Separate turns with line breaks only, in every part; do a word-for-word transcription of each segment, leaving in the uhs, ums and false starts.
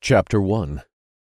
Chapter one.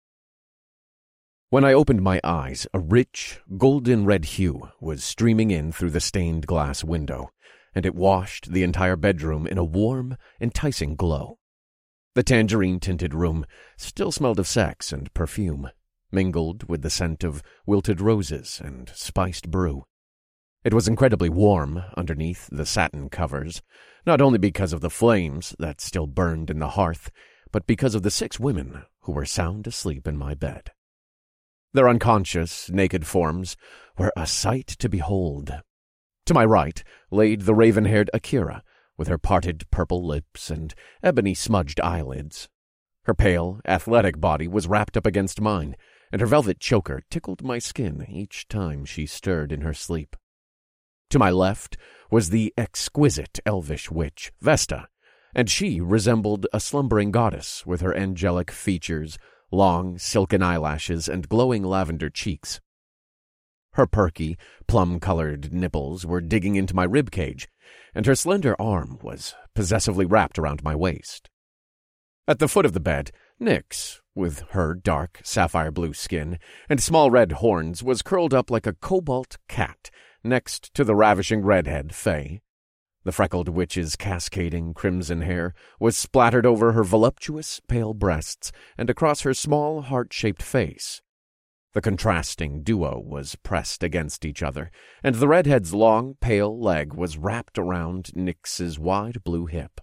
When I opened my eyes, a rich, golden-red hue was streaming in through the stained glass window, and it washed the entire bedroom in a warm, enticing glow. The tangerine-tinted room still smelled of sex and perfume, mingled with the scent of wilted roses and spiced brew. It was incredibly warm underneath the satin covers, not only because of the flames that still burned in the hearth, but because of the six women who were sound asleep in my bed. Their unconscious, naked forms were a sight to behold. To my right laid the raven-haired Akira, with her parted purple lips and ebony-smudged eyelids. Her pale, athletic body was wrapped up against mine, and her velvet choker tickled my skin each time she stirred in her sleep. To my left was the exquisite elvish witch, Vesta, and she resembled a slumbering goddess with her angelic features, long, silken eyelashes, and glowing lavender cheeks. Her perky, plum-colored nipples were digging into my rib cage, and her slender arm was possessively wrapped around my waist. At the foot of the bed, Nyx, with her dark sapphire-blue skin and small red horns, was curled up like a cobalt cat next to the ravishing redhead, Faye. The freckled witch's cascading crimson hair was splattered over her voluptuous, pale breasts and across her small, heart-shaped face. The contrasting duo was pressed against each other, and the redhead's long, pale leg was wrapped around Nyx's wide blue hip.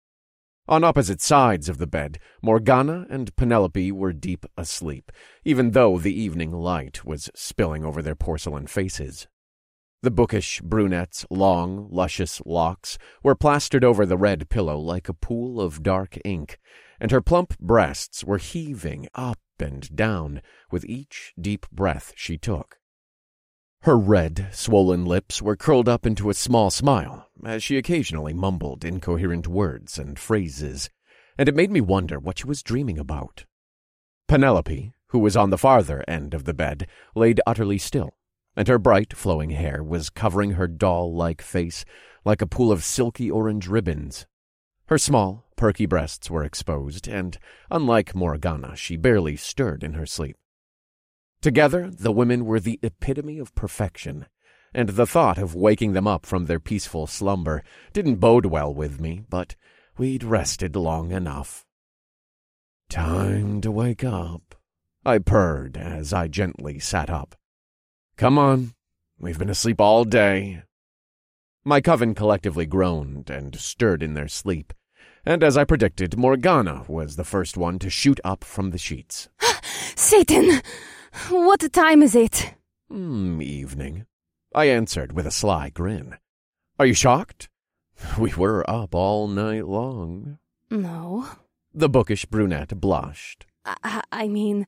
On opposite sides of the bed, Morgana and Penelope were deep asleep, even though the evening light was spilling over their porcelain faces. The bookish brunette's long, luscious locks were plastered over the red pillow like a pool of dark ink, and her plump breasts were heaving up and down with each deep breath she took. Her red, swollen lips were curled up into a small smile as she occasionally mumbled incoherent words and phrases, and it made me wonder what she was dreaming about. Penelope, who was on the farther end of the bed, laid utterly still, and her bright, flowing hair was covering her doll-like face like a pool of silky orange ribbons. Her small, perky breasts were exposed, and, unlike Morgana, she barely stirred in her sleep. Together, the women were the epitome of perfection, and the thought of waking them up from their peaceful slumber didn't bode well with me, but we'd rested long enough. "Time to wake up," I purred as I gently sat up. "Come on, we've been asleep all day." My coven collectively groaned and stirred in their sleep, and as I predicted, Morgana was the first one to shoot up from the sheets.
"Satan! What time is it?"
Hmm, evening," I answered with a sly grin. "Are you shocked? We were up all night long."
"No."
The bookish brunette blushed.
I, I mean,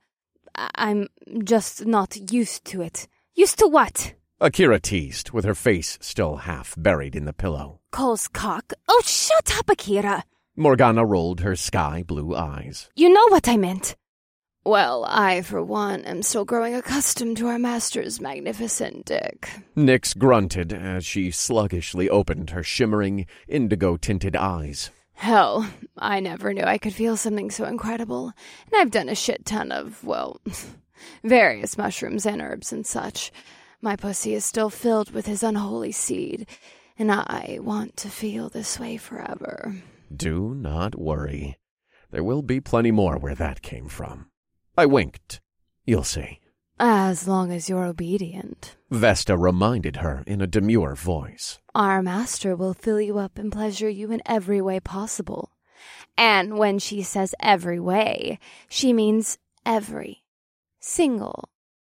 I'm just not used to it. Used to what?"
Akira teased, with her face still half buried in the pillow.
"Calls cock? Oh, shut up, Akira."
Morgana rolled her sky-blue eyes.
"You know what I meant." "Well, I, for one, am still growing accustomed to our master's magnificent dick."
Nyx grunted as she sluggishly opened her shimmering, indigo-tinted eyes.
"Hell, I never knew I could feel something so incredible, and I've done a shit ton of, well, various mushrooms and herbs and such. My pussy is still filled with his unholy seed, and I want to feel this way forever."
"Do not worry. There will be plenty more where that came from." I winked. "You'll see."
"As long as you're obedient,"
Vesta reminded her in a demure voice.
"Our master will fill you up and pleasure you in every way possible." And when she says every way, she means every single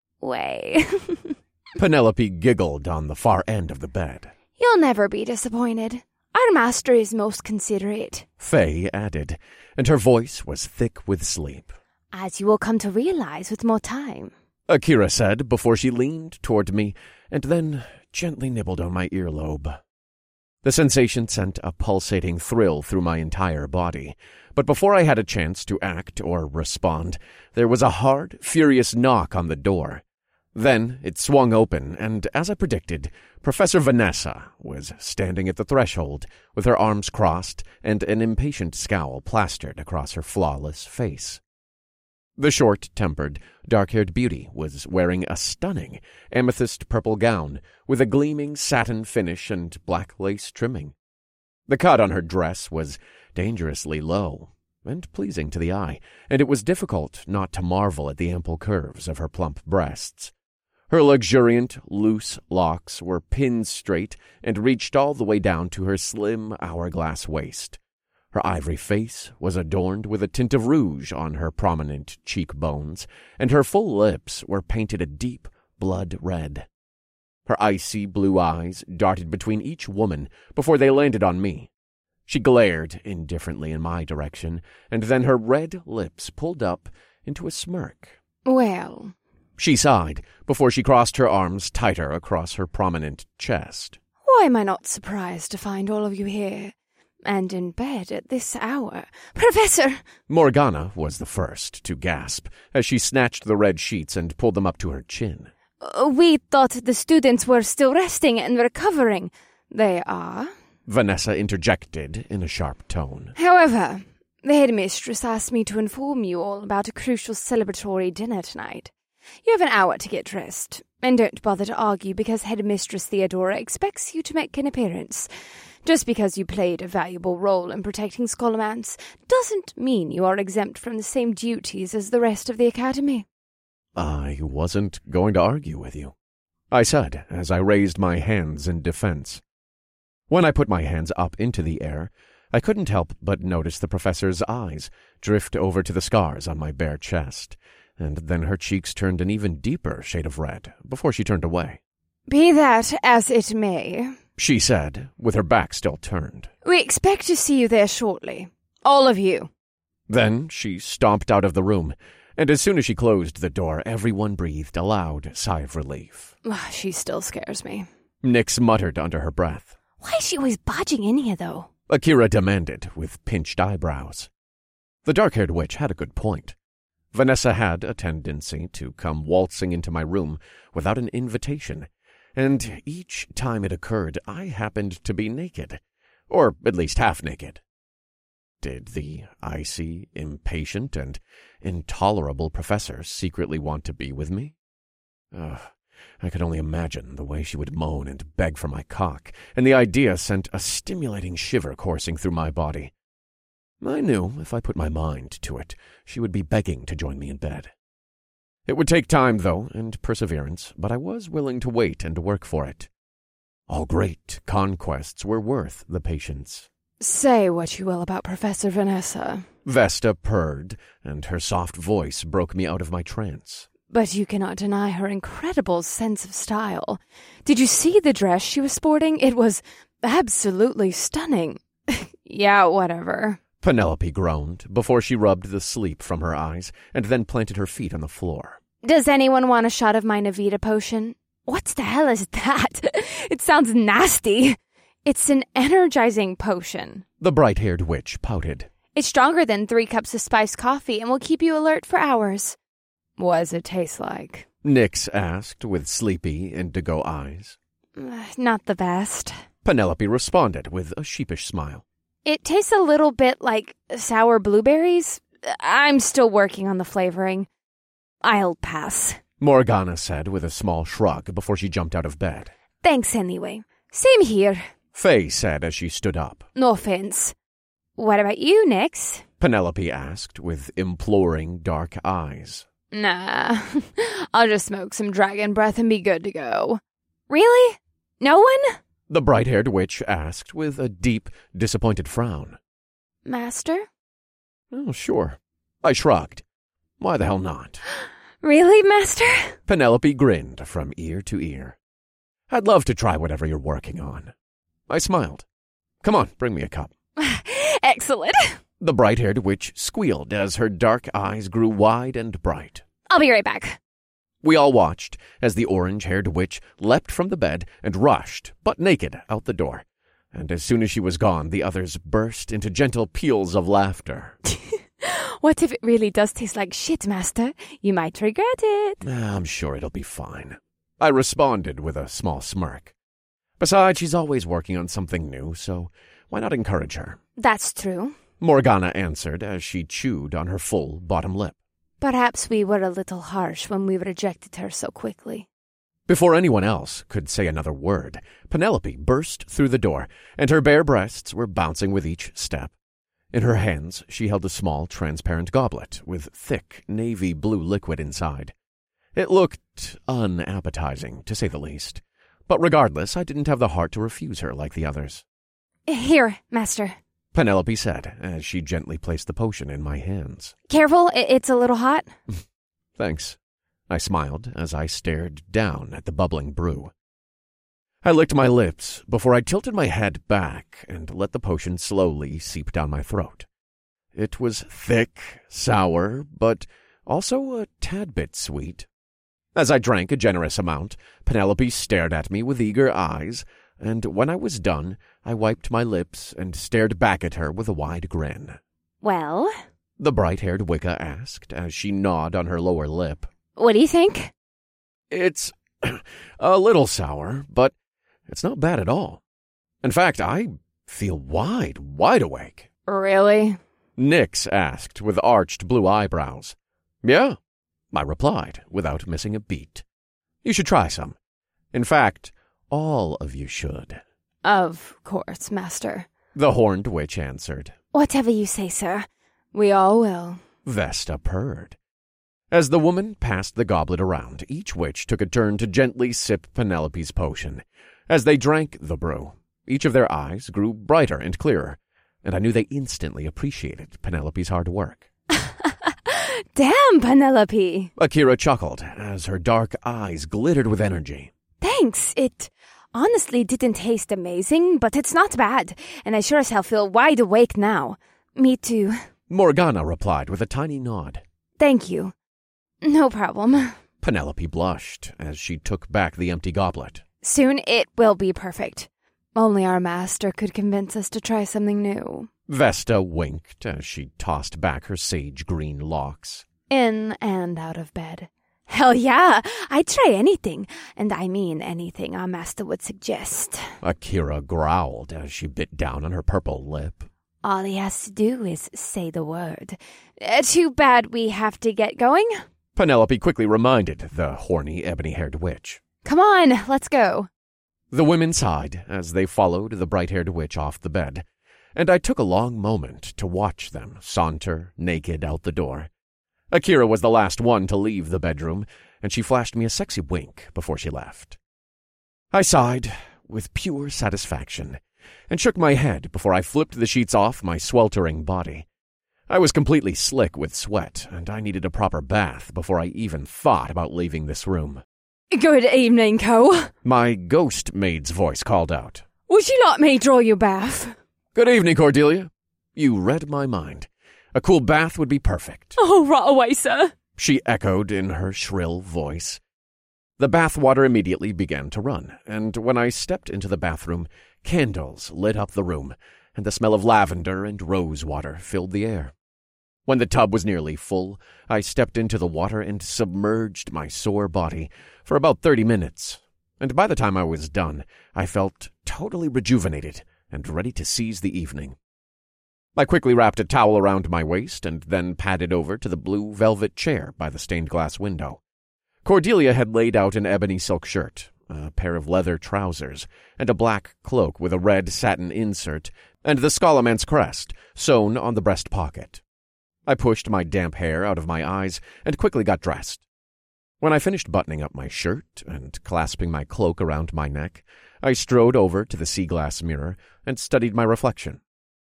way.
Penelope giggled on the far end of the bed.
"You'll never be disappointed. Our master is most considerate,"
Faye added, and her voice was thick with sleep.
"as you will come to realize with more time,"
Akira said before she leaned toward me and then gently nibbled on my earlobe. The sensation sent a pulsating thrill through my entire body, but before I had a chance to act or respond, there was a hard, furious knock on the door. Then it swung open, and as I predicted, Professor Vanessa was standing at the threshold with her arms crossed and an impatient scowl plastered across her flawless face. The short-tempered, dark-haired beauty was wearing a stunning amethyst-purple gown with a gleaming satin finish and black lace trimming. The cut on her dress was dangerously low and pleasing to the eye, and it was difficult not to marvel at the ample curves of her plump breasts. Her luxuriant, loose locks were pinned straight and reached all the way down to her slim hourglass waist. Her ivory face was adorned with a tint of rouge on her prominent cheekbones, and her full lips were painted a deep blood red. Her icy blue eyes darted between each woman before they landed on me. She glared indifferently in my direction, and then her red lips pulled up into a smirk.
Well,
she sighed before she crossed her arms tighter across her prominent chest.
Why am I not surprised to find all of you here, and in bed at this hour? Professor!
Morgana was the first to gasp as she snatched the red sheets and pulled them up to her chin.
Uh, we thought the students were still resting and recovering. They are,
Vanessa interjected in a sharp tone.
However, the headmistress asked me to inform you all about a crucial celebratory dinner tonight. You have an hour to get dressed, and don't bother to argue because Headmistress Theodora expects you to make an appearance. Just because you played a valuable role in protecting Scholomance doesn't mean you are exempt from the same duties as the rest of the Academy.
I wasn't going to argue with you, I said as I raised my hands in defense. When I put my hands up into the air, I couldn't help but notice the professor's eyes drift over to the scars on my bare chest, and then her cheeks turned an even deeper shade of red before she turned away.
Be that as it may,
she said, with her back still turned.
We expect to see you there shortly. All of you.
Then she stomped out of the room, and as soon as she closed the door, everyone breathed a loud sigh of relief.
She still scares me.
Nyx muttered under her breath.
Why is she always bodging in here, though?
Akira demanded, with pinched eyebrows. The dark-haired witch had a good point. Vanessa had a tendency to come waltzing into my room without an invitation, and each time it occurred, I happened to be naked, or at least half-naked. Did the icy, impatient, and intolerable professor secretly want to be with me? Ugh, I could only imagine the way she would moan and beg for my cock, and the idea sent a stimulating shiver coursing through my body. I knew if I put my mind to it, she would be begging to join me in bed. It would take time, though, and perseverance, but I was willing to wait and to work for it. All great conquests were worth the patience.
Say what you will about Professor Vanessa,
Vesta purred, and her soft voice broke me out of my trance.
But you cannot deny her incredible sense of style. Did you see the dress she was sporting? It was absolutely stunning. Yeah, whatever.
Penelope groaned before she rubbed the sleep from her eyes and then planted her feet on the floor.
Does anyone want a shot of my Navita potion? What the hell is that? It sounds nasty. It's an energizing potion.
The bright-haired witch pouted.
It's stronger than three cups of spiced coffee and will keep you alert for hours. What does it taste like?
Nyx asked with sleepy indigo eyes.
Not the best.
Penelope responded with a sheepish smile.
It tastes a little bit like sour blueberries. I'm still working on the flavoring. I'll pass.
Morgana said with a small shrug before she jumped out of bed.
Thanks anyway. Same here.
Faye said as she stood up.
No offense. What about you, Nyx?
Penelope asked with imploring dark eyes.
Nah, I'll just smoke some dragon breath and be good to go. Really? No one?
The bright-haired witch asked with a deep, disappointed frown.
Master?
Oh, sure. I shrugged. Why the hell not?
Really, Master?
Penelope grinned from ear to ear. I'd love to try whatever you're working on. I smiled. Come on, bring me a cup.
Excellent.
The bright-haired witch squealed as her dark eyes grew wide and bright.
I'll be right back.
We all watched as the orange-haired witch leapt from the bed and rushed, butt naked, out the door. And as soon as she was gone, the others burst into gentle peals of laughter.
What if it really does taste like shit, Master? You might regret it.
I'm sure it'll be fine. I responded with a small smirk. Besides, she's always working on something new, so why not encourage her?
That's true.
Morgana answered as she chewed on her full bottom lip.
Perhaps we were a little harsh when we rejected her so quickly.
Before anyone else could say another word, Penelope burst through the door, and her bare breasts were bouncing with each step. In her hands, she held a small, transparent goblet with thick, navy blue liquid inside. It looked unappetizing, to say the least. But regardless, I didn't have the heart to refuse her like the others.
Here, master,
Penelope said, as she gently placed the potion in my hands.
Careful, it's a little hot.
Thanks. I smiled as I stared down at the bubbling brew. I licked my lips before I tilted my head back and let the potion slowly seep down my throat. It was thick, sour, but also a tad bit sweet. As I drank a generous amount, Penelope stared at me with eager eyes, and when I was done, I wiped my lips and stared back at her with a wide grin.
Well?
The bright-haired Wicca asked as she gnawed on her lower lip.
What do you think?
It's a little sour, but it's not bad at all. In fact, I feel wide, wide awake.
Really?
Nyx asked with arched blue eyebrows. Yeah, I replied without missing a beat. You should try some. In fact, all of you should.
Of course, master.
The horned witch answered.
Whatever you say, sir. We all will.
Vesta purred. As the woman passed the goblet around, each witch took a turn to gently sip Penelope's potion. As they drank the brew, each of their eyes grew brighter and clearer, and I knew they instantly appreciated Penelope's hard work.
Damn, Penelope!
Akira chuckled as her dark eyes glittered with energy.
Thanks. It honestly didn't taste amazing, but it's not bad, and I sure as hell feel wide awake now. Me too.
Morgana replied with a tiny nod.
Thank you. No problem.
Penelope blushed as she took back the empty goblet.
Soon it will be perfect. Only our master could convince us to try something new.
Vesta winked as she tossed back her sage-green locks.
In and out of bed. Hell yeah, I'd try anything, and I mean anything our master would suggest.
Akira growled as she bit down on her purple lip.
All he has to do is say the word. Uh, too bad we have to get going.
Penelope quickly reminded the horny, ebony-haired witch.
Come on, let's go.
The women sighed as they followed the bright-haired witch off the bed, and I took a long moment to watch them saunter naked out the door. Akira was the last one to leave the bedroom, and she flashed me a sexy wink before she left. I sighed with pure satisfaction and shook my head before I flipped the sheets off my sweltering body. I was completely slick with sweat, and I needed a proper bath before I even thought about leaving this room.
Good evening, Co.
My ghost maid's voice called out.
Would you like me draw your bath?
Good evening, Cordelia. You read my mind. A cool bath would be perfect.
Oh, right away, sir.
She echoed in her shrill voice. The bath water immediately began to run, and when I stepped into the bathroom, candles lit up the room, and the smell of lavender and rose water filled the air. When the tub was nearly full, I stepped into the water and submerged my sore body for about thirty minutes, and by the time I was done, I felt totally rejuvenated and ready to seize the evening. I quickly wrapped a towel around my waist and then padded over to the blue velvet chair by the stained-glass window. Cordelia had laid out an ebony silk shirt, a pair of leather trousers, and a black cloak with a red satin insert and the Scalaman's crest sewn on the breast pocket. I pushed my damp hair out of my eyes and quickly got dressed. When I finished buttoning up my shirt and clasping my cloak around my neck, I strode over to the sea-glass mirror and studied my reflection.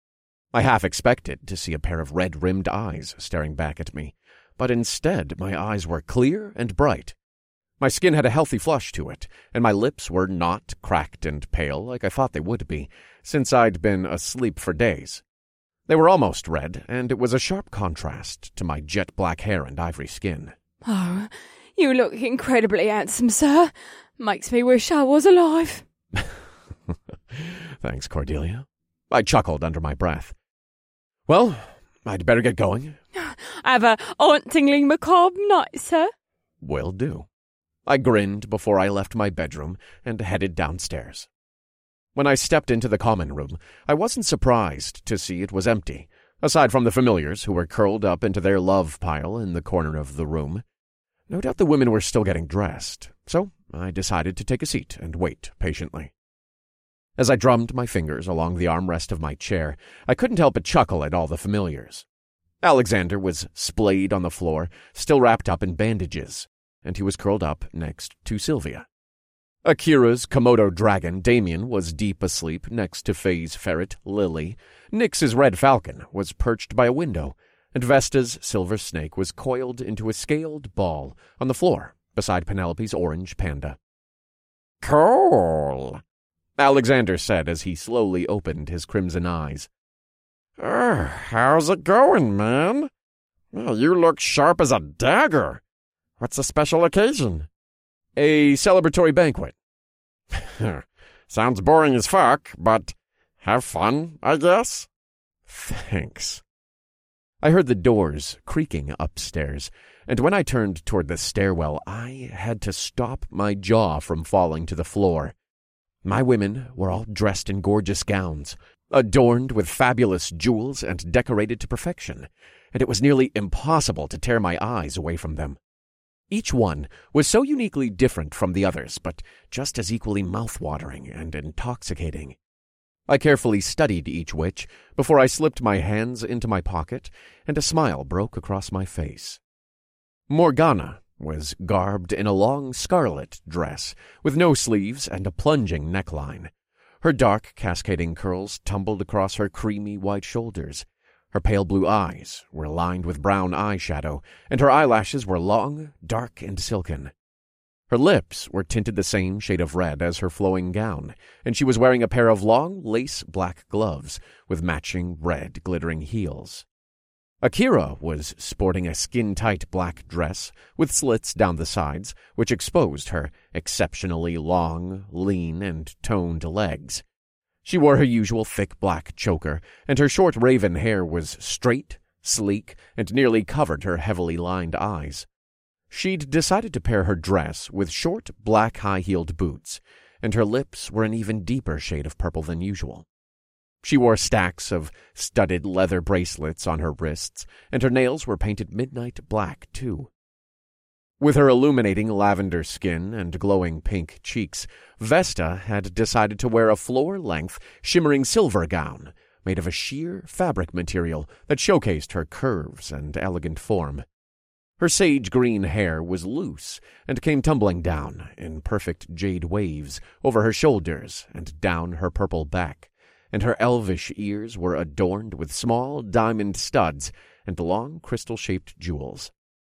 I half expected to see a pair of red-rimmed eyes staring back at me, but instead my eyes were clear and bright. My skin had a healthy flush to it, and my lips were not cracked and pale like I thought they would be, since I'd been asleep for days. They were almost red, and it was a sharp contrast to my jet-black hair and ivory skin.
Oh, you look incredibly handsome, sir. Makes me wish I was alive.
Thanks, Cordelia. I chuckled under my breath. Well, I'd better get going.
Have a hauntingly macabre night, sir.
Will do. I grinned before I left my bedroom and headed downstairs. When I stepped into the common room, I wasn't surprised to see it was empty, Aside from the familiars who were curled up into their love pile in the corner of the room, no doubt the women were still getting dressed, so I decided to take a seat and wait patiently. As I drummed my fingers along the armrest of my chair, I couldn't help but chuckle at all the familiars. Alexander was splayed on the floor, still wrapped up in bandages, and he was curled up next to Sylvia. Akira's Komodo dragon, Damien, was deep asleep next to Faye's ferret, Lily. Nyx's red falcon was perched by a window, and Vesta's silver snake was coiled into a scaled ball on the floor beside Penelope's orange panda. "Cool," Alexander said as he slowly opened his crimson eyes. Uh, how's it going, man? Well, you look sharp as a dagger. What's the special occasion? A celebratory banquet. Sounds boring as fuck, but have fun, I guess? Thanks. I heard the doors creaking upstairs, and when I turned toward the stairwell, I had to stop my jaw from falling to the floor. My women were all dressed in gorgeous gowns, adorned with fabulous jewels and decorated to perfection, and it was nearly impossible to tear my eyes away from them. Each one was so uniquely different from the others, but just as equally mouth-watering and intoxicating. I carefully studied each witch before I slipped my hands into my pocket, and a smile broke across my face. Morgana was garbed in a long scarlet dress, with no sleeves and a plunging neckline. Her dark, cascading curls tumbled across her creamy white shoulders. Her pale blue eyes were lined with brown eyeshadow, and her eyelashes were long, dark, and silken. Her lips were tinted the same shade of red as her flowing gown, and she was wearing a pair of long lace black gloves with matching red glittering heels. Akira was sporting a skin-tight black dress with slits down the sides, which exposed her exceptionally long, lean, and toned legs. She wore her usual thick black choker, and her short raven hair was straight, sleek, and nearly covered her heavily lined eyes. She'd decided to pair her dress with short, black, high-heeled boots, and her lips were an even deeper shade of purple than usual. She wore stacks of studded leather bracelets on her wrists, and her nails were painted midnight black, too. With her illuminating lavender skin and glowing pink cheeks, Vesta had decided to wear a floor-length, shimmering silver gown made of a sheer fabric material that showcased her curves and elegant form. Her sage-green hair was loose and came tumbling down in perfect jade waves over her shoulders and down her purple back, and her elvish ears were adorned with small diamond studs and long crystal-shaped jewels.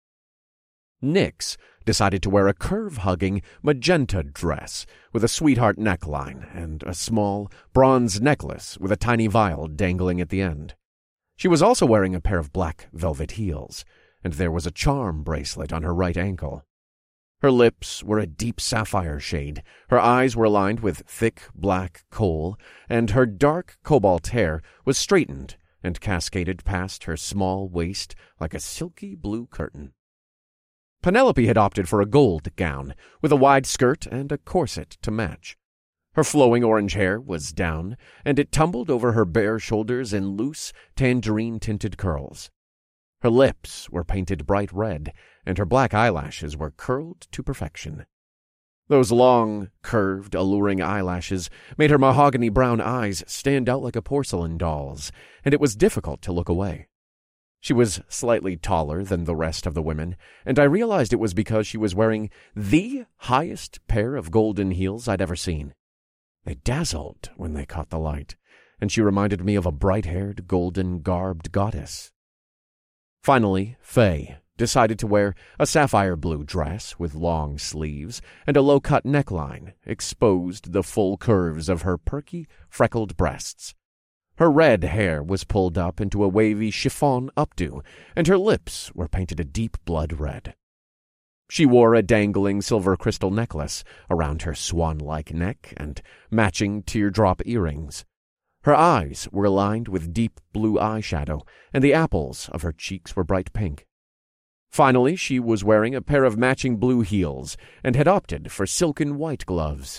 Nyx decided to wear a curve-hugging magenta dress with a sweetheart neckline and a small bronze necklace with a tiny vial dangling at the end. She was also wearing a pair of black velvet heels, and there was a charm bracelet on her right ankle. Her lips were a deep sapphire shade, her eyes were lined with thick black kohl, and her dark cobalt hair was straightened and cascaded past her small waist like a silky blue curtain. Penelope had opted for a gold gown, with a wide skirt and a corset to match. Her flowing orange hair was down, and it tumbled over her bare shoulders in loose, tangerine-tinted curls. Her lips were painted bright red, and her black eyelashes were curled to perfection. Those long, curved, alluring eyelashes made her mahogany brown eyes stand out like a porcelain doll's, and it was difficult to look away. She was slightly taller than the rest of the women, and I realized it was because she was wearing the highest pair of golden heels I'd ever seen. They dazzled when they caught the light, and she reminded me of a bright-haired, golden-garbed goddess. Finally, Faye decided to wear a sapphire blue dress with long sleeves, and a low-cut neckline exposed the full curves of her perky, freckled breasts. Her red hair was pulled up into a wavy chiffon updo, and her lips were painted a deep blood red. She wore a dangling silver crystal necklace around her swan-like neck and matching teardrop earrings. Her eyes were lined with deep blue eyeshadow, and the apples of her cheeks were bright pink. Finally, she was wearing a pair of matching blue heels and had opted for silken white gloves.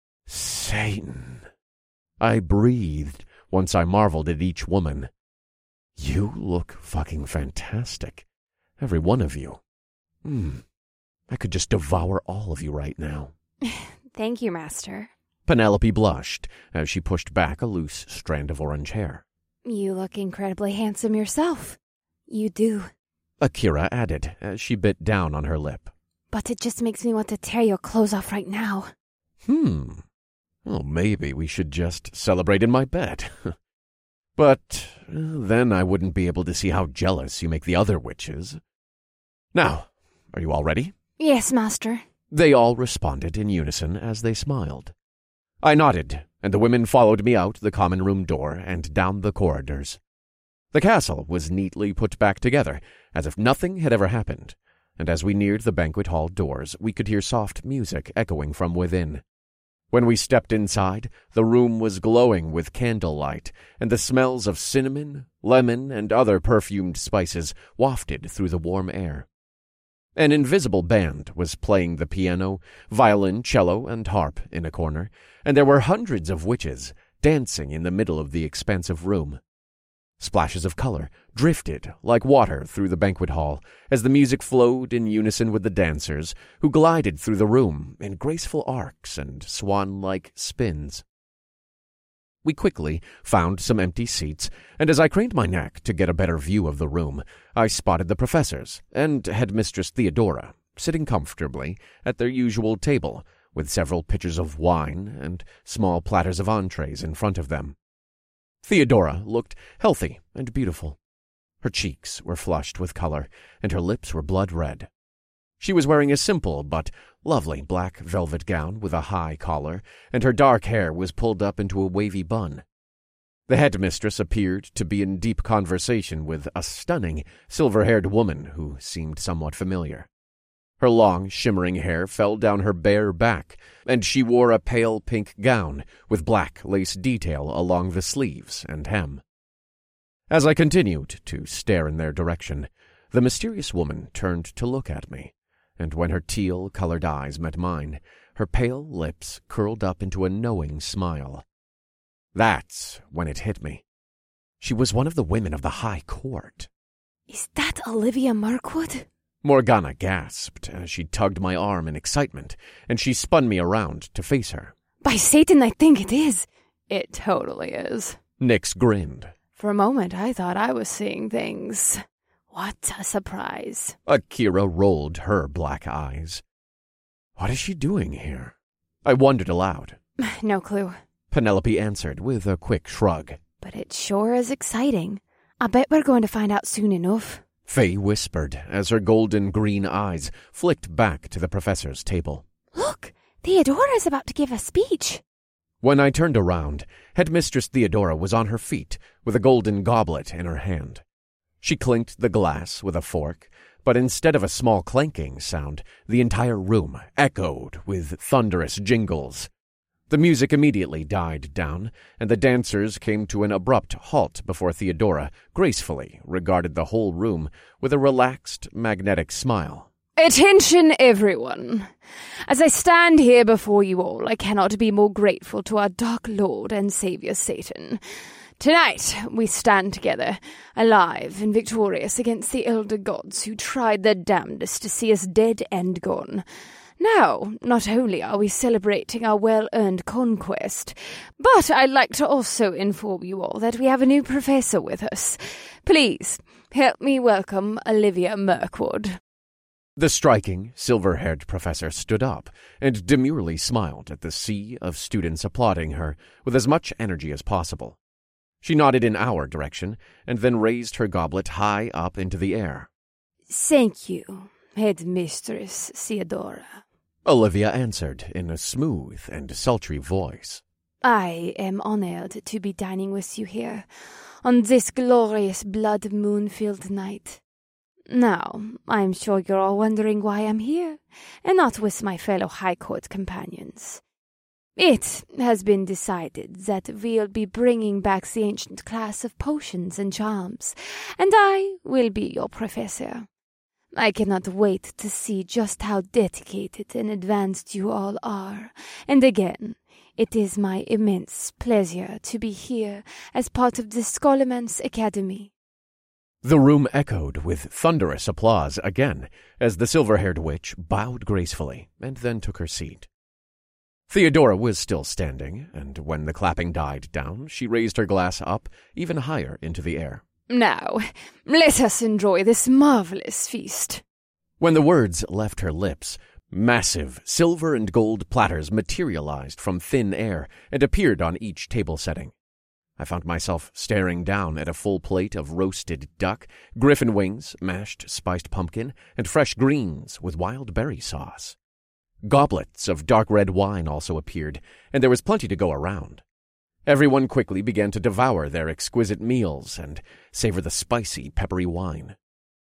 Satan! I breathed once I marveled at each woman. You look fucking fantastic. Every one of you. Hmm. I could just devour all of you right now.
Thank you, Master.
Penelope blushed as she pushed back a loose strand of orange hair.
You look incredibly handsome yourself. You do.
Akira added as she bit down on her lip.
But it just makes me want to tear your clothes off right now.
Hmm. Well, maybe we should just celebrate in my bed. But uh, then I wouldn't be able to see how jealous you make the other witches. Now, are you all ready?
Yes, Master.
They all responded in unison as they smiled. I nodded, and the women followed me out the common room door and down the corridors. The castle was neatly put back together, as if nothing had ever happened, and as we neared the banquet hall doors, we could hear soft music echoing from within. When we stepped inside, the room was glowing with candlelight, and the smells of cinnamon, lemon, and other perfumed spices wafted through the warm air. An invisible band was playing the piano, violin, cello, and harp in a corner, and there were hundreds of witches dancing in the middle of the expansive room. Splashes of color drifted like water through the banquet hall as the music flowed in unison with the dancers, who glided through the room in graceful arcs and swan-like spins. We quickly found some empty seats, and as I craned my neck to get a better view of the room, I spotted the professors and Headmistress Theodora sitting comfortably at their usual table, with several pitchers of wine and small platters of entrees in front of them. Theodora looked healthy and beautiful. Her cheeks were flushed with color, and her lips were blood red. She was wearing a simple but lovely black velvet gown with a high collar, and her dark hair was pulled up into a wavy bun. The headmistress appeared to be in deep conversation with a stunning, silver-haired woman who seemed somewhat familiar. Her long, shimmering hair fell down her bare back, and she wore a pale pink gown with black lace detail along the sleeves and hem. As I continued to stare in their direction, the mysterious woman turned to look at me, and when her teal-colored eyes met mine, her pale lips curled up into a knowing smile. That's when it hit me. She was one of the women of the High Court.
Is that Olivia Mirkwood?
Morgana gasped as she tugged my arm in excitement, and she spun me around to face her.
By Satan, I think it is. It totally is.
Nyx grinned.
For a moment, I thought I was seeing things. What a surprise.
Akira rolled her black eyes. What is she doing here? I wondered aloud.
No clue.
Penelope answered with a quick shrug.
But it sure is exciting. I bet we're going to find out soon enough.
Faye whispered as her golden-green eyes flicked back to the professor's table.
Look, Theodora's about to give a speech.
When I turned around, Headmistress Theodora was on her feet with a golden goblet in her hand. She clinked the glass with a fork, but instead of a small clanking sound, the entire room echoed with thunderous jingles. The music immediately died down, and the dancers came to an abrupt halt before Theodora gracefully regarded the whole room with a relaxed, magnetic smile.
Attention, everyone. As I stand here before you all, I cannot be more grateful to our Dark Lord and Savior Satan. Tonight, we stand together, alive and victorious against the elder gods who tried their damnedest to see us dead and gone. Now, not only are we celebrating our well-earned conquest, but I'd like to also inform you all that we have a new professor with us. Please, help me welcome Olivia Mirkwood.
The striking, silver-haired professor stood up and demurely smiled at the sea of students applauding her with as much energy as possible. She nodded in our direction and then raised her goblet high up into the air.
Thank you, Headmistress Theodora.
Olivia answered in a smooth and sultry voice.
I am honored to be dining with you here on this glorious blood moon-filled night. Now, I'm sure you're all wondering why I'm here, and not with my fellow High Court companions. It has been decided that we'll be bringing back the ancient class of potions and charms, and I will be your professor. I cannot wait to see just how dedicated and advanced you all are, and again, it is my immense pleasure to be here as part of the Scholomance Academy.
The room echoed with thunderous applause again as the silver-haired witch bowed gracefully and then took her seat. Theodora was still standing, and when the clapping died down, she raised her glass up even higher into the air.
Now, let us enjoy this marvelous feast.
When the words left her lips, massive silver and gold platters materialized from thin air and appeared on each table setting. I found myself staring down at a full plate of roasted duck, griffin wings, mashed spiced pumpkin, and fresh greens with wild berry sauce. Goblets of dark red wine also appeared, and there was plenty to go around. Everyone quickly began to devour their exquisite meals and savor the spicy, peppery wine.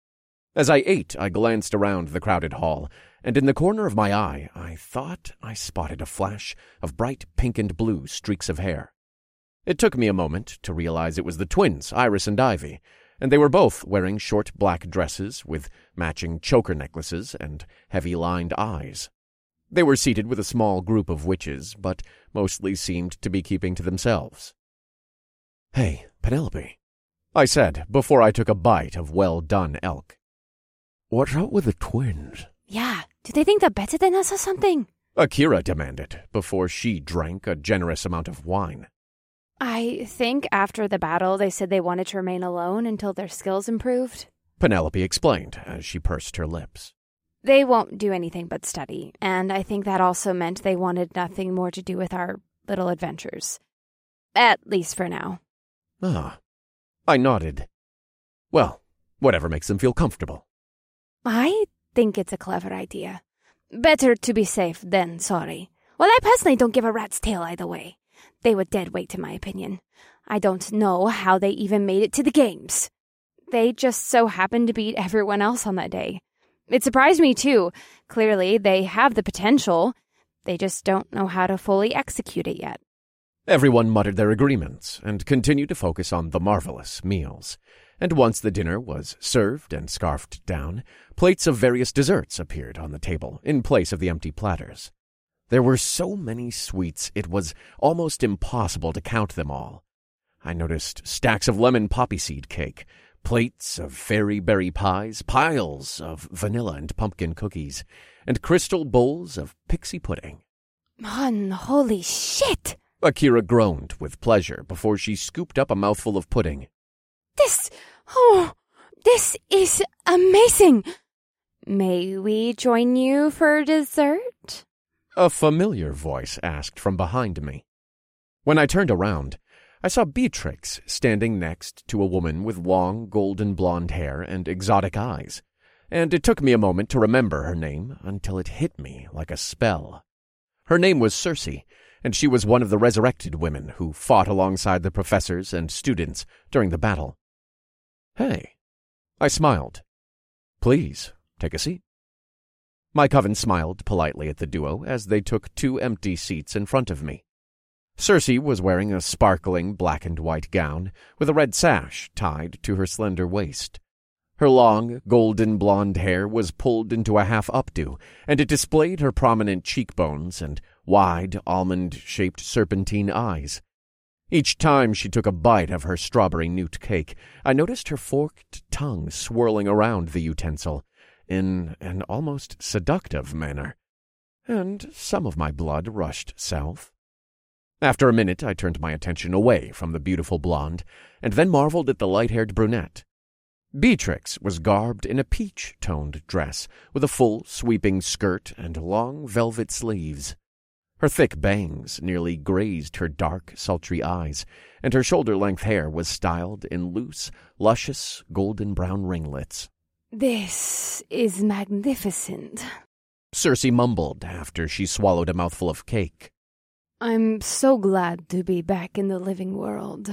As I ate, I glanced around the crowded hall, and in the corner of my eye, I thought I spotted a flash of bright pink and blue streaks of hair. It took me a moment to realize it was the twins, Iris and Ivy, and they were both wearing short black dresses with matching choker necklaces and heavy-lined eyes. They were seated with a small group of witches, but mostly seemed to be keeping to themselves. "Hey, Penelope," I said before I took a bite of well-done elk. "What's up with the twins?"
Yeah, do they think they're better than us or something?
Akira demanded before she drank a generous amount of wine.
I think after the battle they said they wanted to remain alone until their skills improved.
Penelope explained as she pursed her lips.
They won't do anything but study, and I think that also meant they wanted nothing more to do with our little adventures. At least for now.
Ah. I nodded. Well, whatever makes them feel comfortable.
I think it's a clever idea. Better to be safe than sorry. Well, I personally don't give a rat's tail either way. They were dead weight in my opinion. I don't know how they even made it to the games. They just so happened to beat everyone else on that day. It surprised me too. Clearly, they have the potential. They just don't know how to fully execute it yet.
Everyone muttered their agreements and continued to focus on the marvelous meals. And once the dinner was served and scarfed down, plates of various desserts appeared on the table in place of the empty platters. There were so many sweets, it was almost impossible to count them all. I noticed stacks of lemon poppy seed cake, plates of fairy berry pies, piles of vanilla and pumpkin cookies, and crystal bowls of pixie pudding.
Unholy shit!
Akira groaned with pleasure before she scooped up a mouthful of pudding.
This, oh, this is amazing! May we join you for dessert?
A familiar voice asked from behind me. When I turned around, I saw Beatrix standing next to a woman with long golden blonde hair and exotic eyes, and it took me a moment to remember her name until it hit me like a spell. Her name was Circe, and she was one of the resurrected women who fought alongside the professors and students during the battle. "Hey," I smiled. "Please, take a seat." My coven smiled politely at the duo as they took two empty seats in front of me. Circe was wearing a sparkling black and white gown with a red sash tied to her slender waist. Her long, golden blonde hair was pulled into a half updo, and it displayed her prominent cheekbones and wide, almond-shaped serpentine eyes. Each time she took a bite of her strawberry newt cake, I noticed her forked tongue swirling around the utensil in an almost seductive manner, and some of my blood rushed south. After a minute, I turned my attention away from the beautiful blonde, and then marveled at the light-haired brunette. Beatrix was garbed in a peach-toned dress, with a full, sweeping skirt and long velvet sleeves. Her thick bangs nearly grazed her dark, sultry eyes, and her shoulder-length hair was styled in loose, luscious, golden-brown ringlets.
This is magnificent,
Circe mumbled after she swallowed a mouthful of cake.
I'm so glad to be back in the living world.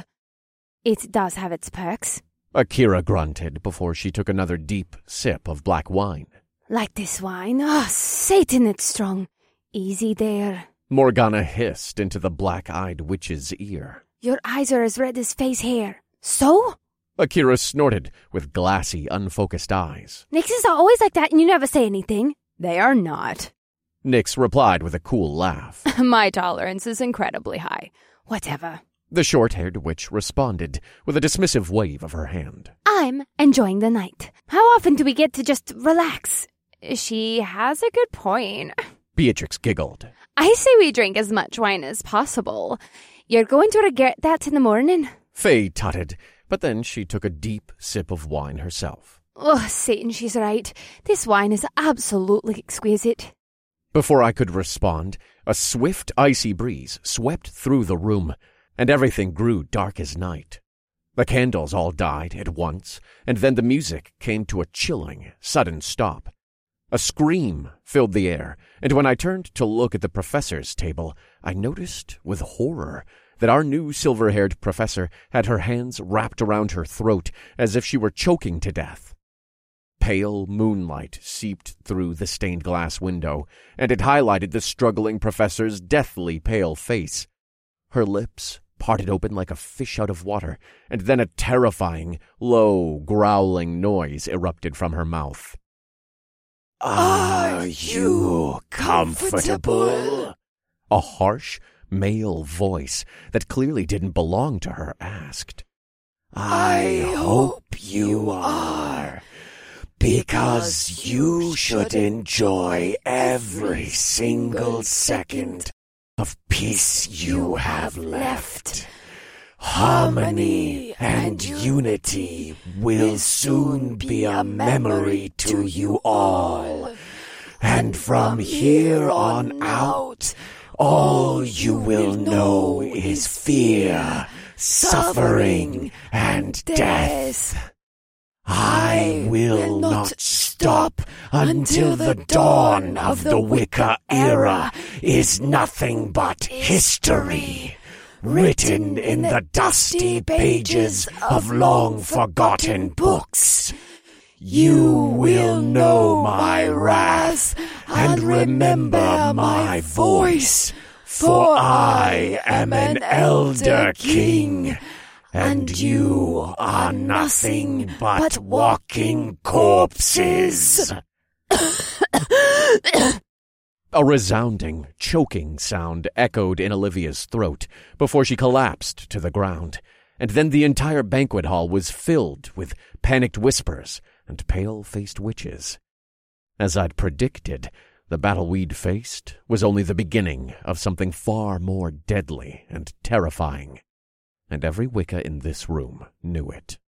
It does have its perks.
Akira grunted before she took another deep sip of black wine.
Like this wine? Ah, oh, Satan, it's strong. Easy there.
Morgana hissed into the black-eyed witch's ear.
Your eyes are as red as face hair. So?
Akira snorted with glassy, unfocused eyes.
Nixes are always like that and you never say anything. They are not.
Nyx replied with a cool laugh.
My tolerance is incredibly high. Whatever.
The short-haired witch responded with a dismissive wave of her hand.
I'm enjoying the night. How often do we get to just relax? She has a good point.
Beatrix giggled.
I say we drink as much wine as possible. You're going to regret that in the morning.
Faye tutted, but then she took a deep sip of wine herself.
Oh, Satan, she's right. This wine is absolutely exquisite.
Before I could respond, a swift, icy breeze swept through the room, and everything grew dark as night. The candles all died at once, and then the music came to a chilling, sudden stop. A scream filled the air, and when I turned to look at the professor's table, I noticed with horror that our new silver-haired professor had her hands wrapped around her throat as if she were choking to death. Pale moonlight seeped through the stained-glass window, and it highlighted the struggling professor's deathly pale face. Her lips parted open like a fish out of water, and then a terrifying, low, growling noise erupted from her mouth.
Are you comfortable?
A harsh, male voice that clearly didn't belong to her asked.
I hope you are, because you should enjoy every single second of peace you have left. Harmony and unity will soon be a memory to you all. And from here on out, all you will know is fear, suffering, and death. I will not stop until the dawn of the Wicca era is nothing but history, written in the dusty pages of long-forgotten books. You will know my wrath and remember my voice, for I am an Elder King, and you are nothing but walking corpses.
A resounding, choking sound echoed in Olivia's throat before she collapsed to the ground, and then the entire banquet hall was filled with panicked whispers and pale-faced witches. As I'd predicted, the battle we'd faced was only the beginning of something far more deadly and terrifying, and every Wicca in this room knew it.